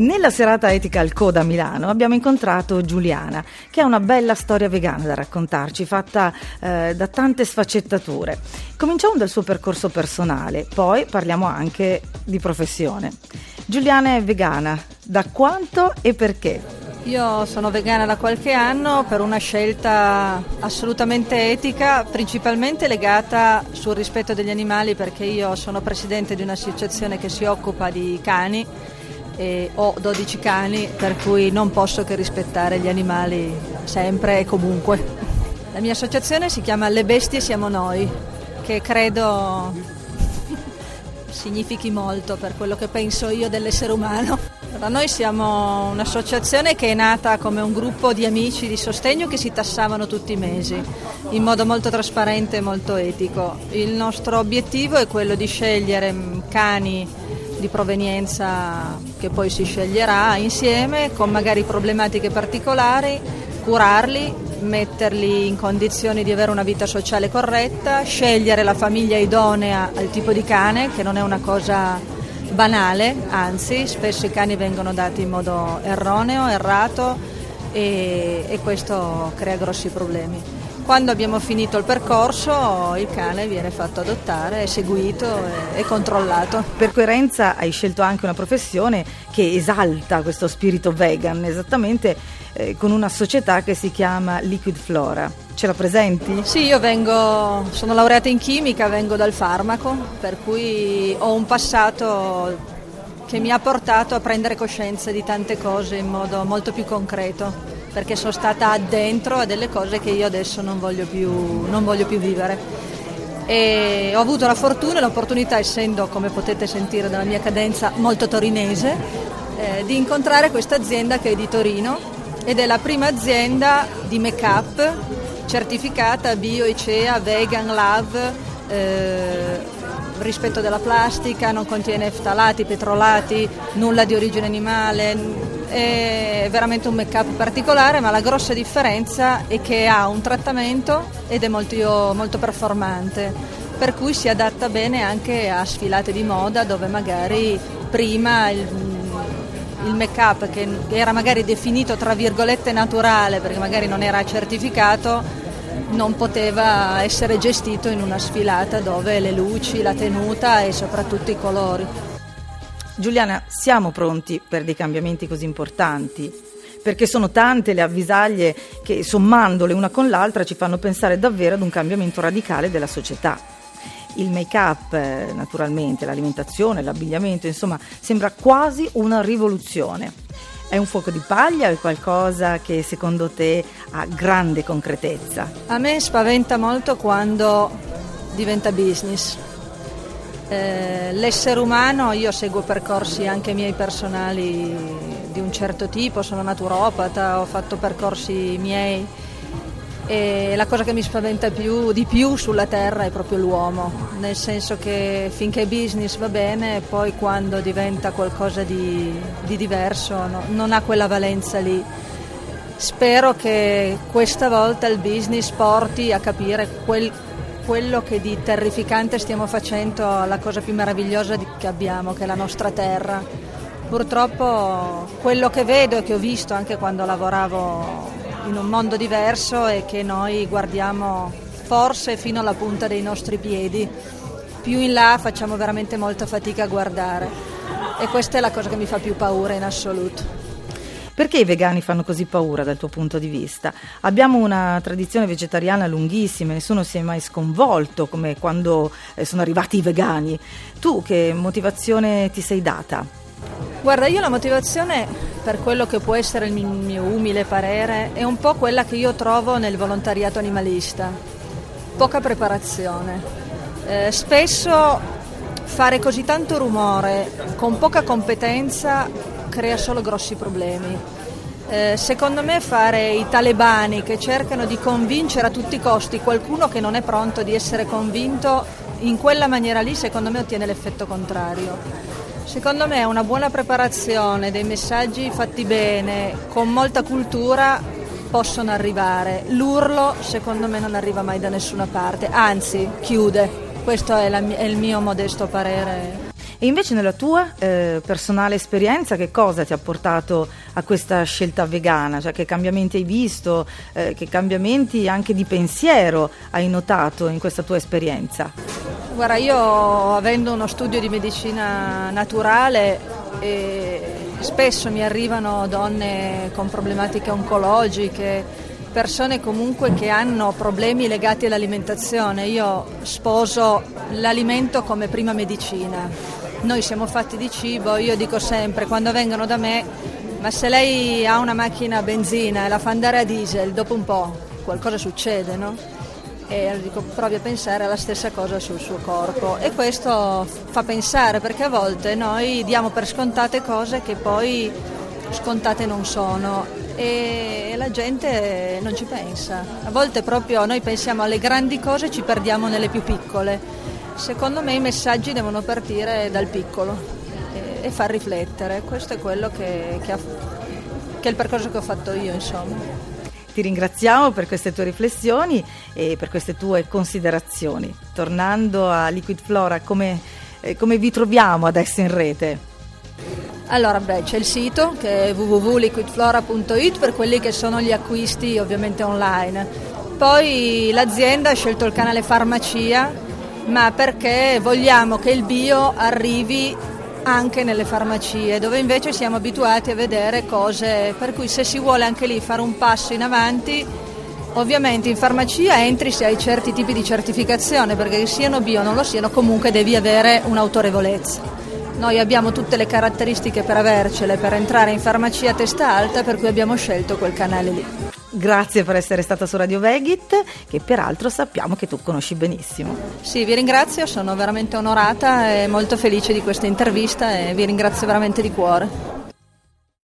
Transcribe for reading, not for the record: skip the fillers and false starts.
Nella serata etica al Coda a Milano abbiamo incontrato Giuliana, che ha una bella storia vegana da raccontarci, fatta da tante sfaccettature. Cominciamo dal suo percorso personale, poi parliamo anche di professione. Giuliana è vegana, da quanto e perché? Io sono vegana da qualche anno per una scelta assolutamente etica, principalmente legata sul rispetto degli animali, perché io sono presidente di un'associazione che si occupa di cani e ho 12 cani, per cui non posso che rispettare gli animali sempre e comunque. La mia associazione si chiama Le Bestie Siamo Noi, che credo significhi molto per quello che penso io dell'essere umano. Noi siamo un'associazione che è nata come un gruppo di amici di sostegno che si tassavano tutti i mesi in modo molto trasparente e molto etico. Il nostro obiettivo è quello di scegliere cani di provenienza che poi si sceglierà insieme, con magari problematiche particolari, curarli, metterli in condizioni di avere una vita sociale corretta, scegliere la famiglia idonea al tipo di cane, che non è una cosa banale, anzi spesso i cani vengono dati in modo erroneo, errato e questo crea grossi problemi. Quando abbiamo finito il percorso il cane viene fatto adottare, è seguito e controllato. Per coerenza hai scelto anche una professione che esalta questo spirito vegan, esattamente con una società che si chiama Liquid Flora. Ce la presenti? Sì, io sono laureata in chimica, vengo dal farmaco, per cui ho un passato che mi ha portato a prendere coscienza di tante cose in modo molto più concreto, perché sono stata addentro a delle cose che io adesso non voglio più vivere. E ho avuto la fortuna e l'opportunità, essendo, come potete sentire dalla mia cadenza, molto torinese, di incontrare questa azienda che è di Torino ed è la prima azienda di make-up certificata Bio, ICEA, Vegan, Love, rispetto della plastica, non contiene ftalati, petrolati, nulla di origine animale, è veramente un make-up particolare, ma la grossa differenza è che ha un trattamento ed è molto performante, per cui si adatta bene anche a sfilate di moda dove magari prima il make-up, che era magari definito tra virgolette naturale perché magari non era certificato, non poteva essere gestito in una sfilata dove le luci, la tenuta e soprattutto i colori. Giuliana, siamo pronti per dei cambiamenti così importanti? Perché sono tante le avvisaglie che, sommandole una con l'altra, ci fanno pensare davvero ad un cambiamento radicale della società. Il make-up, naturalmente, l'alimentazione, l'abbigliamento, insomma, sembra quasi una rivoluzione. È un fuoco di paglia o è qualcosa che secondo te ha grande concretezza? A me spaventa molto quando diventa business. L'essere umano, io seguo percorsi anche miei personali di un certo tipo, sono naturopata, ho fatto percorsi miei e la cosa che mi spaventa di più sulla terra è proprio l'uomo, nel senso che finché business va bene, poi quando diventa qualcosa di diverso non ha quella valenza lì. Spero che questa volta il business porti a capire quello che di terrificante stiamo facendo alla cosa più meravigliosa che abbiamo, che è la nostra terra. Purtroppo quello che vedo e che ho visto anche quando lavoravo in un mondo diverso è che noi guardiamo forse fino alla punta dei nostri piedi, più in là facciamo veramente molta fatica a guardare e questa è la cosa che mi fa più paura in assoluto. Perché i vegani fanno così paura dal tuo punto di vista? Abbiamo una tradizione vegetariana lunghissima, nessuno si è mai sconvolto come quando sono arrivati i vegani. Tu che motivazione ti sei data? Guarda, io la motivazione, per quello che può essere il mio umile parere, è un po' quella che io trovo nel volontariato animalista. Poca preparazione. Spesso fare così tanto rumore con poca competenza crea solo grossi problemi. Secondo me fare i talebani che cercano di convincere a tutti i costi qualcuno che non è pronto di essere convinto, in quella maniera lì secondo me ottiene l'effetto contrario. Secondo me una buona preparazione, dei messaggi fatti bene, con molta cultura possono arrivare. L'urlo secondo me non arriva mai da nessuna parte, anzi chiude. Questo è il mio modesto parere. E invece nella tua personale esperienza che cosa ti ha portato a questa scelta vegana? Cioè che cambiamenti hai visto, che cambiamenti anche di pensiero hai notato in questa tua esperienza? Guarda, io avendo uno studio di medicina naturale spesso mi arrivano donne con problematiche oncologiche, persone comunque che hanno problemi legati all'alimentazione. Io sposo l'alimento come prima medicina. Noi siamo fatti di cibo, io dico sempre quando vengono da me, ma se lei ha una macchina a benzina e la fa andare a diesel, dopo un po' qualcosa succede, no? E dico, provi a pensare alla stessa cosa sul suo corpo, e questo fa pensare, perché a volte noi diamo per scontate cose che poi scontate non sono e la gente non ci pensa. A volte proprio noi pensiamo alle grandi cose e ci perdiamo nelle più piccole. Secondo me i messaggi devono partire dal piccolo e far riflettere. Questo è quello che è il percorso che ho fatto io, insomma. Ti ringraziamo per queste tue riflessioni e per queste tue considerazioni. Tornando a Liquid Flora, come vi troviamo adesso in rete? Allora, c'è il sito che è www.liquidflora.it per quelli che sono gli acquisti ovviamente online. Poi l'azienda ha scelto il canale farmacia, ma perché vogliamo che il bio arrivi anche nelle farmacie, dove invece siamo abituati a vedere cose, per cui se si vuole anche lì fare un passo in avanti, ovviamente in farmacia entri se hai certi tipi di certificazione, perché che siano bio o non lo siano, comunque devi avere un'autorevolezza. Noi abbiamo tutte le caratteristiche per avercele, per entrare in farmacia a testa alta, per cui abbiamo scelto quel canale lì. Grazie per essere stata su Radio Vegit, che peraltro sappiamo che tu conosci benissimo. Sì, vi ringrazio, sono veramente onorata e molto felice di questa intervista e vi ringrazio veramente di cuore.